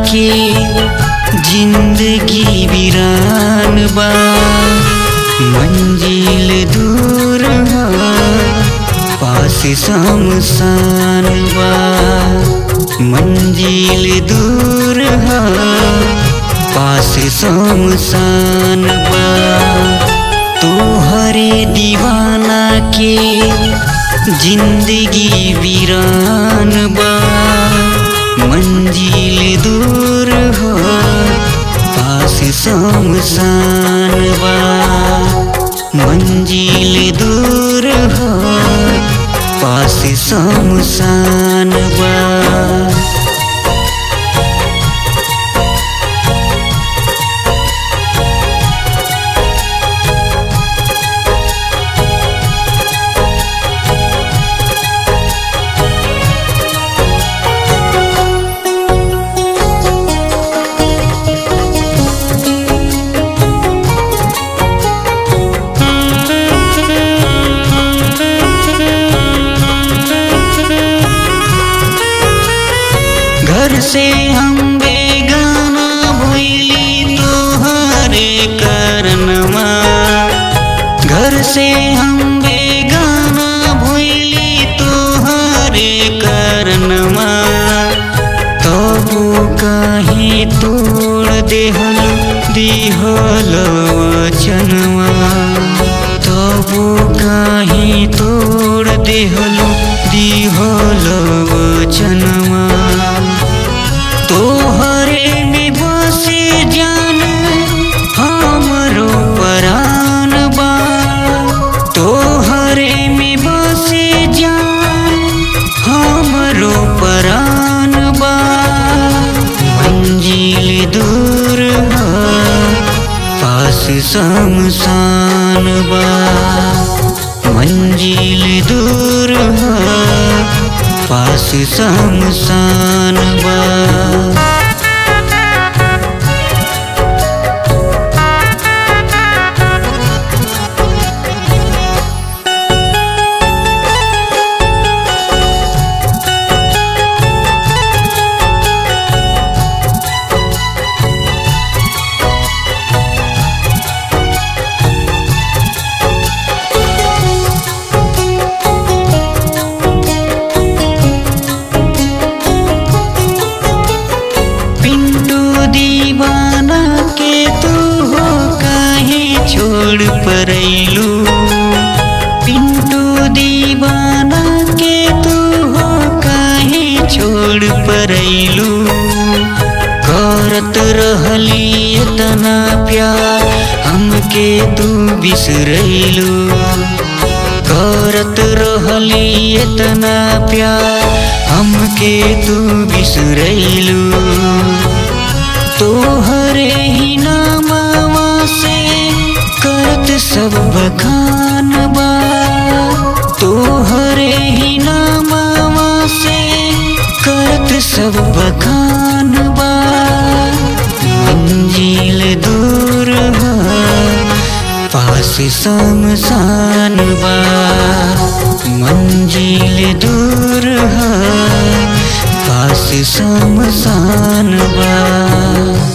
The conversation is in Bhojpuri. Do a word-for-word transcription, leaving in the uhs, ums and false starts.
के जिंदगी वीरान बा। मंजिल दूर हा पास शमशान बा। मंजिल दूर हा पास शमशान बा। तोहरे दीवाना के जिंदगी वीरान बा। मंजिल दूर हो पास शमशान बा। मंजिल दूर हो पास शमशान बा। घर से हम बेगाना भइली तोहरे करनमा। घर से हम बेगाना भइली तोहरे करनमा। तबु काहे तोड़ देहल दिहल वचनमा। तबु काहे तोड़ देहल दिहल वचनमा। तोहरे में बसे जान हमरो परान बा। तोहरे में बसे जान हमरो परान बा। मंजिल दूर हा पास शमशान बा। मंजिल दूर हा पास शमशान बा। दीवाना के तू हो काहे छोड़ परैलू। पिंटू दीवाना के तू हो काहे छोड़ परैलू। करत रहली इतना प्यार हमके तू बिसरैलू। करत रहली इतना प्यार हमके तू बिसरैलू। तोहरे ही नामवा से करत सब बखान बा। तोहरे ही नामवा से करत सब बखान बा। मंजिल दूर हा पास शमशान बा। मंजिल दूर हा पास शमशान बा।